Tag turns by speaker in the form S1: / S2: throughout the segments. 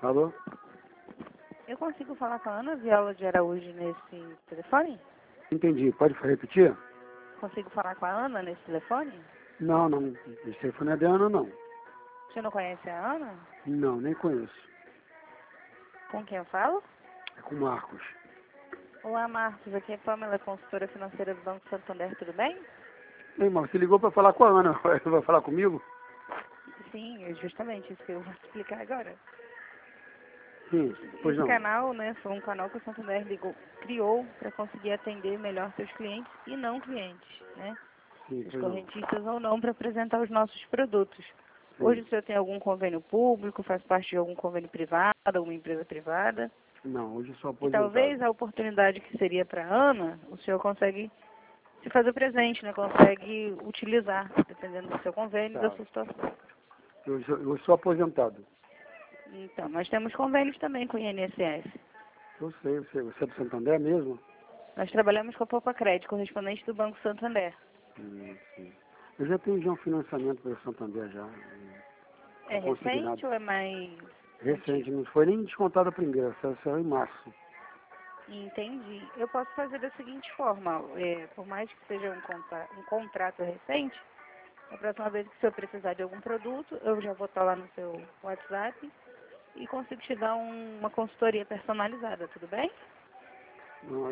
S1: Alô?
S2: Eu consigo falar com a Ana Viola de Araújo nesse telefone?
S1: Entendi. Pode repetir?
S2: Consigo falar com a Ana nesse telefone?
S1: Não, não. Esse telefone é da Ana, não.
S2: Você não conhece a Ana?
S1: Não, nem conheço.
S2: Com quem eu falo?
S1: É com o Marcos.
S2: Olá, Marcos. Aqui é Pamela, consultora financeira do Banco Santander. Tudo bem?
S1: Ei, irmão, você ligou para falar com a Ana. Vai falar comigo?
S2: Sim, é justamente isso que eu vou explicar agora.
S1: Sim, pois
S2: Esse
S1: não.
S2: canal, né, foi um canal que o Santander criou para conseguir atender melhor seus clientes e não clientes, né?
S1: Sim,
S2: Os
S1: pois não.
S2: correntistas ou não, para apresentar os nossos produtos.
S1: Sim.
S2: Hoje o senhor tem algum convênio público, faz parte de algum convênio privado, alguma empresa privada?
S1: Não, hoje eu sou
S2: E
S1: aposentado.
S2: talvez a oportunidade que seria para a Ana, o senhor consegue se fazer presente, né? Consegue utilizar, dependendo do seu convênio e da
S1: Tá.
S2: sua situação.
S1: Eu sou aposentado.
S2: Então, nós temos convênios também com o INSS.
S1: Eu sei. Você é do Santander mesmo?
S2: Nós trabalhamos com a Poupa Crédito, correspondente do Banco Santander.
S1: Sim. Eu já tenho já um financiamento pelo Santander já.
S2: É
S1: Consegui
S2: recente
S1: nada.
S2: ou é mais
S1: Recente,
S2: antigo?
S1: não foi nem descontado a primeira, só em março.
S2: Entendi. Eu posso fazer da seguinte forma, por mais que seja um contrato recente, a próxima vez que o senhor precisar de algum produto, eu já vou estar lá no seu WhatsApp e consigo te dar uma consultoria personalizada, tudo bem?
S1: Não,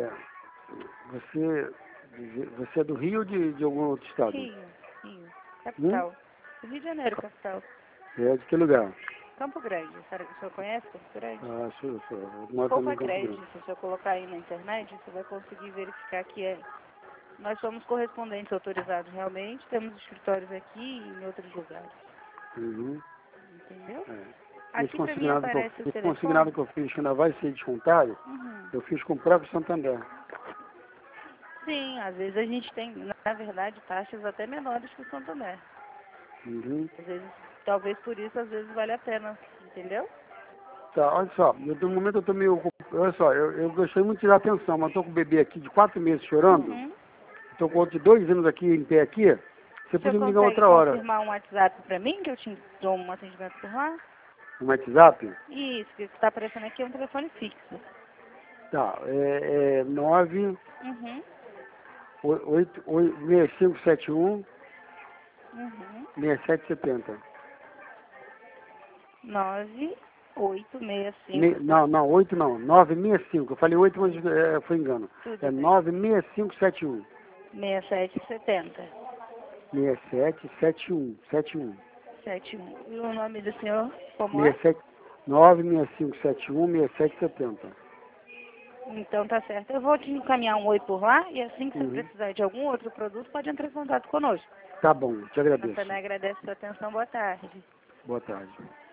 S1: você, você é do Rio ou de algum outro estado?
S2: Rio,
S1: Hum?
S2: capital. Rio de Janeiro, capital.
S1: É de que lugar?
S2: Campo Grande, o senhor conhece Campo Grande?
S1: Ah, eu moro também
S2: Poupa
S1: em Campo
S2: Crédito,
S1: Grande.
S2: se o senhor colocar aí na internet, você vai conseguir verificar que nós somos correspondentes autorizados realmente, temos escritórios aqui e em outros lugares,
S1: Uhum.
S2: entendeu?
S1: É.
S2: Aqui para mim aparece o
S1: Esse consignado
S2: telefone.
S1: que eu fiz, que ainda vai ser descontado,
S2: Uhum.
S1: eu fiz com o próprio Santander.
S2: Sim, às vezes a gente tem, na verdade, taxas até menores que o Santander.
S1: Uhum.
S2: Às vezes, talvez por isso, às vezes vale a pena, entendeu?
S1: Tá, olha só, no momento eu tô meio ocupado. Olha só, eu gostei muito de dar atenção, mas tô com o bebê aqui de 4 meses chorando,
S2: Uhum.
S1: tô com outro de 2 anos aqui em pé aqui, você
S2: O senhor
S1: podia me ligar
S2: consegue
S1: outra hora.
S2: confirmar um WhatsApp para mim, que eu te dou um atendimento por lá?
S1: No WhatsApp?
S2: Isso, que está aparecendo aqui é um telefone fixo.
S1: Tá, é 9
S2: Uhum.
S1: 6571
S2: Uhum.
S1: 6770.
S2: 9865.
S1: Não, 8 não, 965. Eu falei 8, mas foi engano.
S2: Tudo
S1: É
S2: bem.
S1: 96571.
S2: 6770.
S1: 6771. 71.
S2: 71. E o nome do senhor, como é?
S1: 67 96571 6770.
S2: Então tá certo. Eu vou te encaminhar um oi por lá e assim que você
S1: Uhum.
S2: precisar de algum outro produto, pode entrar em contato conosco.
S1: Tá bom, te
S2: Nossa,
S1: agradeço.
S2: agradece a sua atenção. Boa tarde.
S1: Boa tarde.